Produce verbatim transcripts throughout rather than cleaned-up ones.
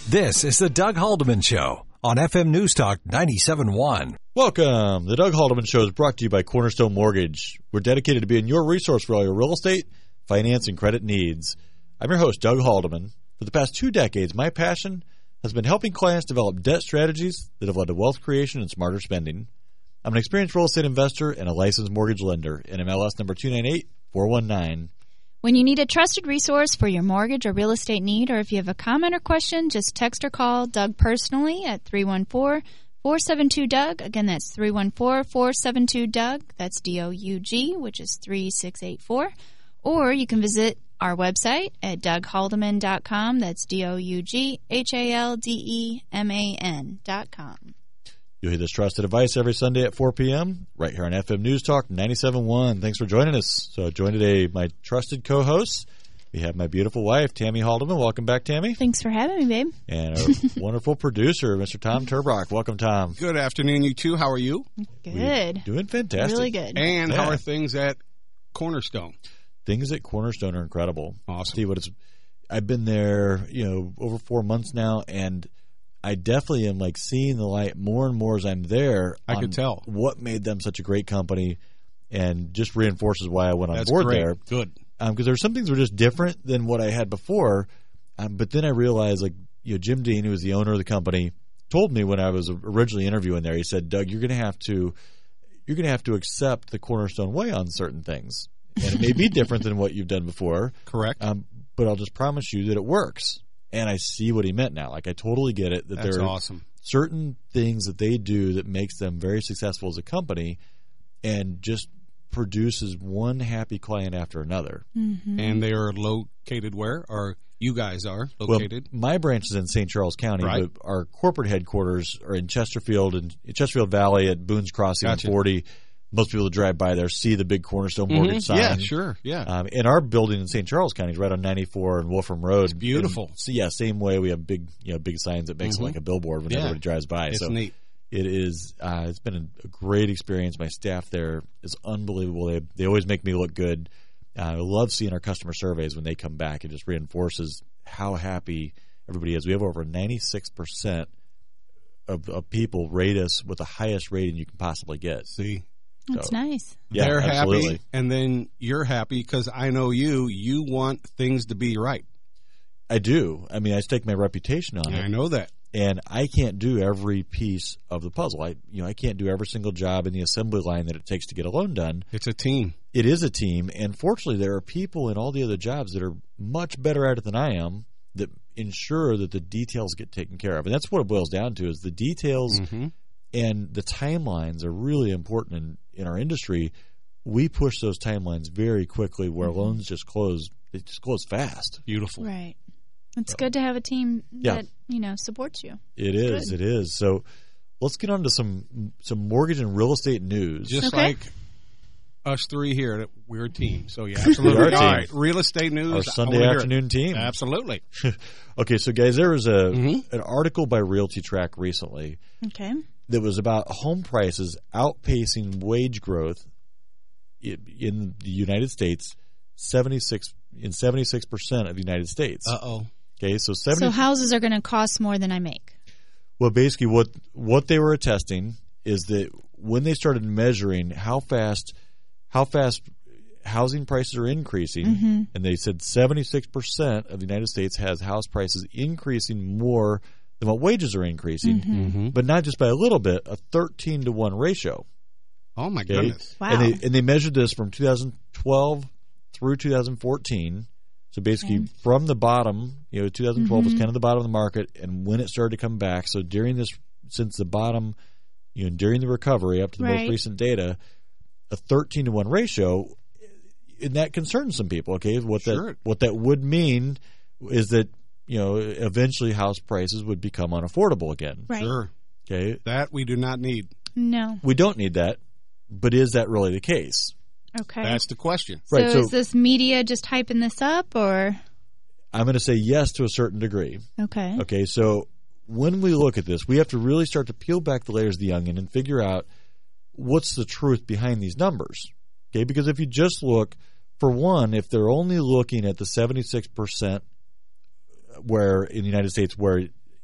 This is the Doug Haldeman Show on F M News Talk ninety-seven point one. Welcome. The Doug Haldeman Show is brought to you by Cornerstone Mortgage. We're dedicated to being your resource for all your real estate, finance, and credit needs. I'm your host, Doug Haldeman. For the past two decades, my passion has been helping clients develop debt strategies that have led to wealth creation and smarter spending. I'm an experienced real estate investor and a licensed mortgage lender, N M L S number two nine eight four one nine. When you need a trusted resource for your mortgage or real estate need, or if you have a comment or question, just text or call Doug personally at three one four, four seven two, D O U G. Again, that's three one four, four seven two, D O U G. That's D O U G, which is three six eight four. Or you can visit our website at doug haldeman dot com. That's D O U G H A L D E M A N dot com. You'll hear this trusted advice every Sunday at four p.m. right here on F M News Talk ninety-seven point one. Thanks for joining us. So join today my trusted co-hosts. We have my beautiful wife, Tammy Haldeman. Welcome back, Tammy. Thanks for having me, babe. And our wonderful producer, Mister Tom Turbrock. Welcome, Tom. Good afternoon, you two. How are you? Good. We're doing fantastic. Really good. And Yeah. how are things at Cornerstone? Things at Cornerstone are incredible. Awesome. See what it's. I've been there, you know, over four months now, and I definitely am like seeing the light more and more as I'm there. I on could tell what made them such a great company, and just reinforces why I went on That's board great. there. Good. Because um, there's some things that were just different than what I had before. Um, but then I realized, like, you know, Jim Dean, who was the owner of the company, told me when I was originally interviewing there. He said, "Doug, you're going to have to, you're going to have to accept the Cornerstone way on certain things, and it may be different than what you've done before. Correct. Um, but I'll just promise you that it works." And I see what he meant now. Like, I totally get it. That That's there are awesome. certain things that they do that makes them very successful as a company, and just produces one happy client after another. Mm-hmm. And they are located where? Or you guys are located? Well, my branch is in Saint Charles County, Right. but our corporate headquarters are in Chesterfield and Chesterfield Valley at Boone's Crossing Gotcha. and forty. Most people that drive by there see the big Cornerstone Mhm. mortgage sign. Yeah, sure. Yeah. Um, and our building in Saint Charles County is right on ninety-four and Wolfram Road. It's beautiful. So yeah, same way we have big, you know, big signs that makes Mhm. it like a billboard when Yeah. everybody drives by. It's so neat. it is. Uh, it's been a, a great experience. My staff there is unbelievable. They they always make me look good. Uh, I love seeing our customer surveys when they come back. It just reinforces how happy everybody is. We have over ninety-six percent of, of people rate us with the highest rating you can possibly get. See? That's So, nice. Yeah, They're absolutely. happy, and then you're happy because I know you. You want things to be right. I do. I mean, I stake my reputation on it. I know that. And I can't do every piece of the puzzle. I, you know, I can't do every single job in the assembly line that it takes to get a loan done. It's a team. It is a team, and fortunately, there are people in all the other jobs that are much better at it than I am that ensure that the details get taken care of. And that's what it boils down to: is the details Mhm. and the timelines are really important in, in our industry. We push those timelines very quickly, where Mm-hmm. loans just close. They just close fast. Beautiful. Right. It's good to have a team Yeah. that, you know, supports you. It is. Good. It is. So let's get on to some some mortgage and real estate news. Just Okay. like us three here, we're a team. So, yeah, absolutely. We are a All team. right. Real estate news. Our I Sunday wanna hear it. afternoon team. Absolutely. Okay, so guys, there was a Mhm. an article by Realty Track recently Okay. that was about home prices outpacing wage growth in, in the United States, seventy-six in seventy-six percent of the United States. Uh-oh. Okay, so seventy. So houses are going to cost more than I make. Well, basically, what what they were attesting is that when they started measuring how fast how fast housing prices are increasing, Mm-hmm. and they said seventy-six percent of the United States has house prices increasing more than what wages are increasing, Mm-hmm. but not just by a little bit, a thirteen to one ratio. Oh, my Okay? goodness. Wow. And they and they measured this from two thousand twelve through two thousand fourteen. So basically, Okay. from the bottom, you know, two thousand twelve was Mhm. kind of the bottom of the market, and when it started to come back. So during this, since the bottom, you know, during the recovery up to the Right. most recent data, a thirteen to one ratio, and that concerns some people. Okay, what Sure. that what that would mean is that, you know, eventually house prices would become unaffordable again. Right. Sure. Okay, That we do not need. No. we don't need that, but is that really the case? Okay. That's the question. so, Right, so- is this media just hyping this up, or? I'm going to say yes to a certain degree. Okay. Okay, so when we look at this, we have to really start to peel back the layers of the onion and figure out what's the truth behind these numbers. Okay, because if you just look, for one, if they're only looking at the seventy-six percent where in the United States where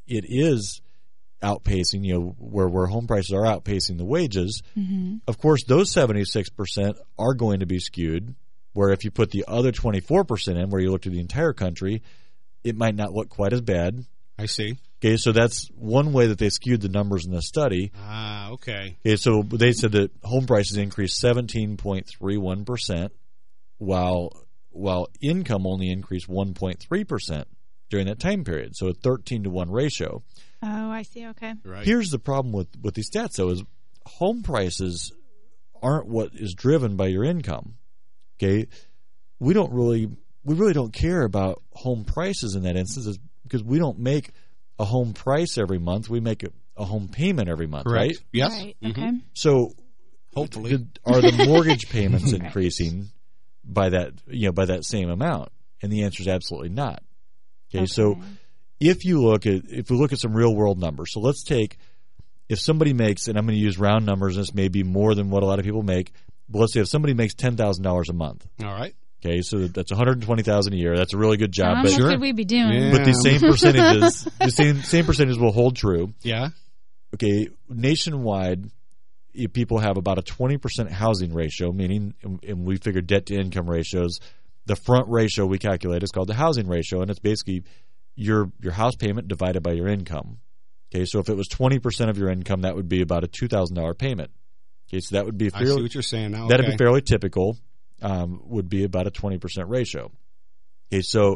it is outpacing, you know, where, where home prices are outpacing the wages, mm-hmm. of course, those seventy-six percent are going to be skewed, where if you put the other twenty-four percent in, where you look at the entire country, it might not look quite as bad. I see. Okay, so that's one way that they skewed the numbers in the study. Ah, okay. Okay, so they said that home prices increased seventeen point three one percent, while while income only increased one point three percent during that time period, so a thirteen to one ratio. Oh, I see. Okay. Right. Here's the problem with, with these stats, though, is home prices aren't what is driven by your income. Okay, we don't really we really don't care about home prices in that instance, because we don't make a home price every month. We make a, a home payment every month, Correct. right? Yes. Right. Mm-hmm. Okay. So, hopefully, are the mortgage payments Right. increasing by that you know by that same amount? And the answer is absolutely not. Okay, Okay. so if you look at if we look at some real world numbers, so let's take if somebody makes, and I'm going to use round numbers, and this may be more than what a lot of people make, but let's say if somebody makes ten thousand dollars a month. All right. Okay, so that's one hundred twenty thousand dollars a year. That's a really good job. How But, much could we be doing? Yeah. but the same percentages, the same same percentages will hold true. Yeah. Okay, nationwide, if people have about a twenty percent housing ratio, meaning, and we figure debt to income ratios. The front ratio we calculate is called the housing ratio, and it's basically your your house payment divided by your income. Okay, so if it was twenty percent of your income, that would be about a two thousand dollars payment. Okay, so that would be fairly, I see what you're saying now. that'd Okay. be fairly typical. Um, would be about a twenty percent ratio. Okay, so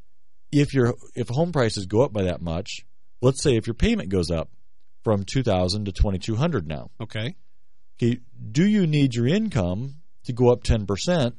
if your if home prices go up by that much, let's say if your payment goes up from two thousand to twenty-two hundred now. Okay. Okay, do you need your income to go up ten percent?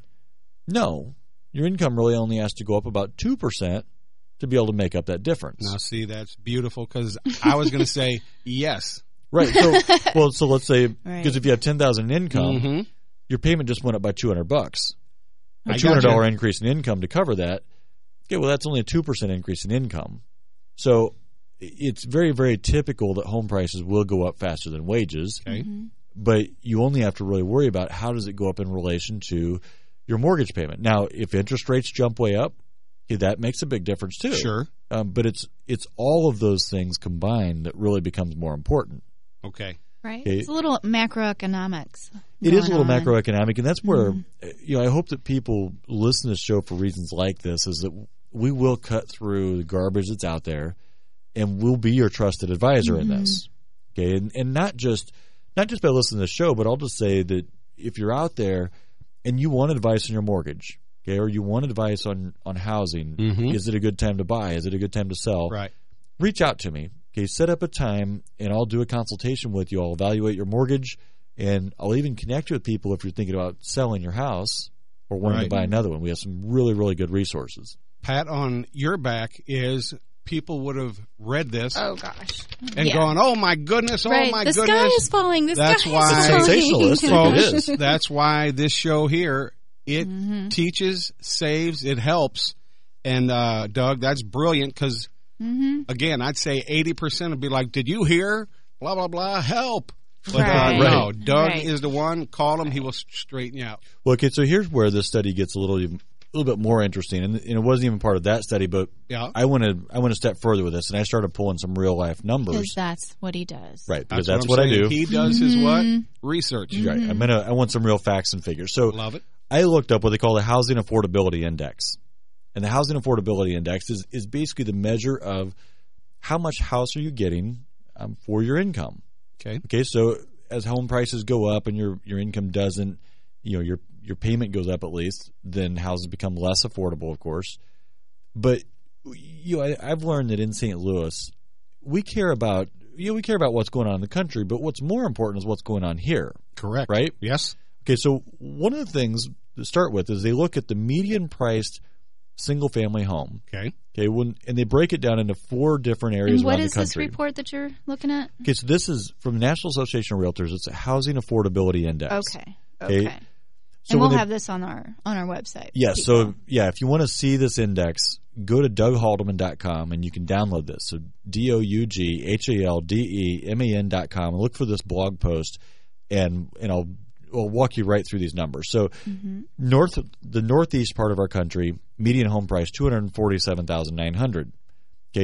No. Your income really only has to go up about two percent to be able to make up that difference. Now, see, that's beautiful, because I was going to say yes. Right. So, well, so let's say, because Right. if you have ten thousand in income, Mm-hmm. your payment just went up by two hundred bucks. A I two hundred dollars gotcha. increase in income to cover that. Okay, well, that's only a two percent increase in income. So it's very, very typical that home prices will go up faster than wages. Okay. But you only have to really worry about how does it go up in relation to your mortgage payment. Now, if interest rates jump way up, okay, that makes a big difference too. Sure. Um, but it's it's all of those things combined that really becomes more important. Okay. Right. Okay. It's a little macroeconomics. It is a little going on. macroeconomic, and that's where uh, you know I hope that people listen to the show for reasons like this. Is that we will cut through the garbage that's out there, and we'll be your trusted advisor Mm-hmm. in this. Okay, and and not just not just by listening to the show, but I'll just say that if you're out there and you want advice on your mortgage, okay, or you want advice on on housing, Mhm. is it a good time to buy? Is it a good time to sell? Right. Reach out to me. Okay, set up a time, and I'll do a consultation with you. I'll evaluate your mortgage, and I'll even connect you with people if you're thinking about selling your house or wanting to Right. buy another one. We have some really, really good resources. Pat on your back is people would have read this Oh gosh. and Yeah. gone, "Oh my goodness! Oh Right. my the goodness!" sky is falling. The That's sky why- is It's falling. sensationalist. It Folks, is. that's why this show here, it Mm-hmm. teaches, saves, it helps. And uh, Doug, that's brilliant, because Mm-hmm. again, I'd say eighty percent would be like, "Did you hear? Blah blah blah. Help!" But Right. uh, no, Right. Doug Right. is the one. Call him; he will straighten you out. Well, okay, so here's where this study gets a little, a little bit more interesting, and, and it wasn't even part of that study, but Yeah. I went to I went a step further with this, and I started pulling some real life Because numbers. that's what he does. Right, because That's, that's, what, what, I'm I do. saying. He does his what? Mm-hmm. Research. Right, I'm gonna I want some real facts and figures. So Love it. I looked up what they call the Housing Affordability Index. And the Housing Affordability Index is, is basically the measure of how much house are you getting um, for your income. Okay. Okay, so as home prices go up and your, your income doesn't, you know, your your payment goes up at least, then houses become less affordable, of course. But you know, I, I've learned that in Saint Louis, we care about you know we care about what's going on in the country, but what's more important is what's going on here. Correct. Right? Yes. Okay, so one of the things to start with is they look at the median priced single family home. Okay. Okay, when and they break it down into four different areas And what around is the this country. report that you're looking at? Okay, so this is from the National Association of Realtors. It's a housing affordability index. Okay. Okay. Okay. So and when we'll they- have this on our on our website. Yeah, people. so yeah, if you want to see this index, go to doug haldeman dot com and you can download this. So D O U G H A L D E M A N dot com and look for this blog post and and I'll I'll walk you right through these numbers. So Mm-hmm. north the northeast part of our country, median home price two hundred forty-seven thousand nine hundred. Okay,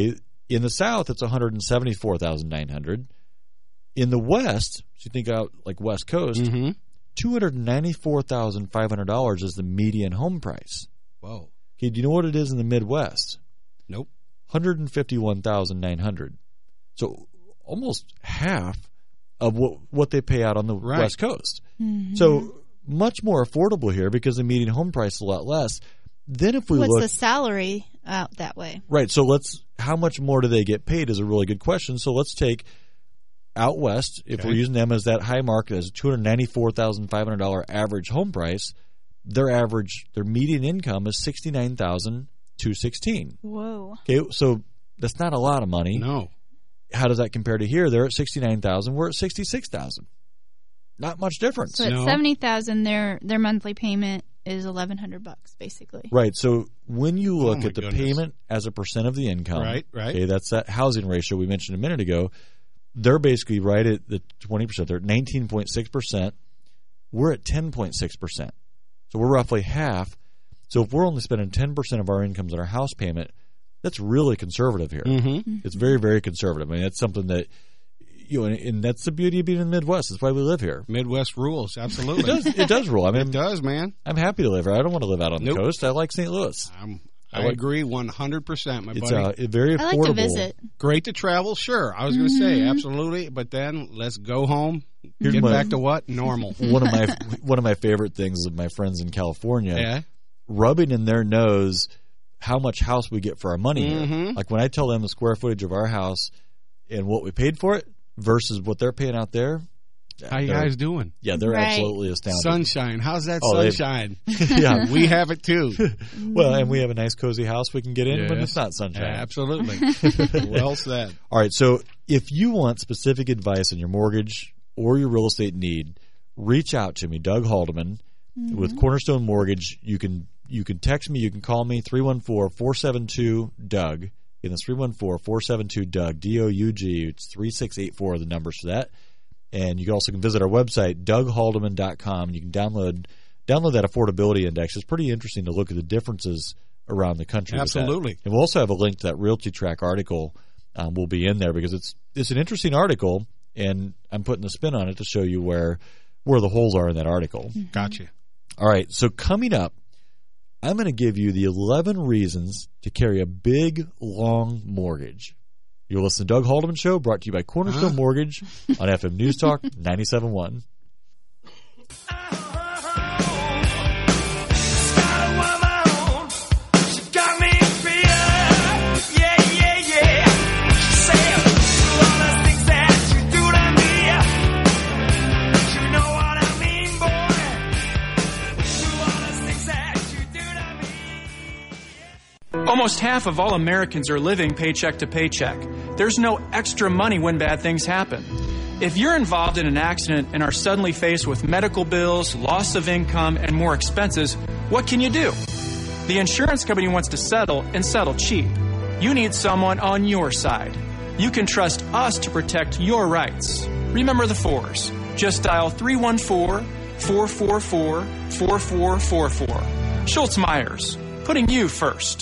In the South, it's one hundred seventy-four thousand nine hundred dollars. In the West, so you think out like West Coast, Mm-hmm. two hundred ninety-four thousand five hundred dollars is the median home price. Whoa. Okay, do you know what it is in the Midwest? Nope. one hundred fifty-one thousand nine hundred dollars. So almost half of what what they pay out on the Right. West Coast. Mm-hmm. So much more affordable here because the median home price is a lot less. Then if we What's look the salary out that way? right, so let's how much more do they get paid is a really good question. So let's take out west, if Okay. we're using them as that high market as a two hundred ninety-four thousand five hundred dollars average home price, their average their median income is sixty-nine thousand two hundred sixteen dollars. Whoa. Okay, so that's not a lot of money. No. How does that compare to here? They're at sixty-nine thousand, we're at sixty-six thousand. Not much difference. So at No. seventy thousand, their their monthly payment is eleven hundred bucks, basically. Right. So when you look Oh, my at the goodness. payment as a percent of the income, Right, right. Okay, that's that housing ratio we mentioned a minute ago. They're basically right at the twenty percent. They're at nineteen point six percent. We're at ten point six percent. So we're roughly half. So if we're only spending ten percent of our incomes on our house payment, that's really conservative here. Mm-hmm. It's very, very conservative. I mean, that's something that, you know, and, and that's the beauty of being in the Midwest. That's why we live here. Midwest rules. It Absolutely. does, it does rule. I mean, It does, man. I'm happy to live here. I don't want to live out on Nope. the coast. I like Saint Louis. I'm, I I like- agree one hundred percent, my It's buddy. uh, very I affordable. like to visit. Great to travel, sure. I was going to say, absolutely. But then let's go home. Here's Get my- back to what? Normal. One of my one of my favorite things of my friends in California, Yeah. rubbing in their nose how much house we get for our money here. Mhm. Like when I tell them the square footage of our house and what we paid for it versus what they're paying out there. How you they're- guys doing? Yeah, they're Right. absolutely astounded. Sunshine. How's that Oh, they- sunshine? yeah. We have it too. Well, and we have a nice cozy house we can get in when Yes. it's not sunshine. Absolutely. Well said. All right, so if you want specific advice on your mortgage or your real estate need, reach out to me, Doug Haldeman, with Cornerstone Mortgage. You can you can text me, you can call me, three one four, four seven two, D U G. Again, that's three one four, four seven two, D U G, D O U G. It's three six eight four, the numbers for that. And you can also can visit our website, doug haldeman dot com. You can download download that affordability index. It's pretty interesting to look at the differences around the country. with that. Absolutely. And we'll also have a link to that Realty Track article. Um, will be in there because it's it's an interesting article, and I'm putting a spin on it to show you where where the holes are in that article. Gotcha. All right, so coming up, I'm going to give you the eleven reasons to carry a big, long mortgage. You'll listen to Doug Haldeman Show, brought to you by Cornerstone Huh? Mortgage on F M News Talk ninety-seven point one. Almost half of all Americans are living paycheck to paycheck. There's no extra money when bad things happen. If you're involved in an accident and are suddenly faced with medical bills, loss of income, and more expenses, what can you do? The insurance company wants to settle and settle cheap. You need someone on your side. You can trust us to protect your rights. Remember the fours. Just dial three one four, four four four, four four four four. Schultz Myers, putting you first.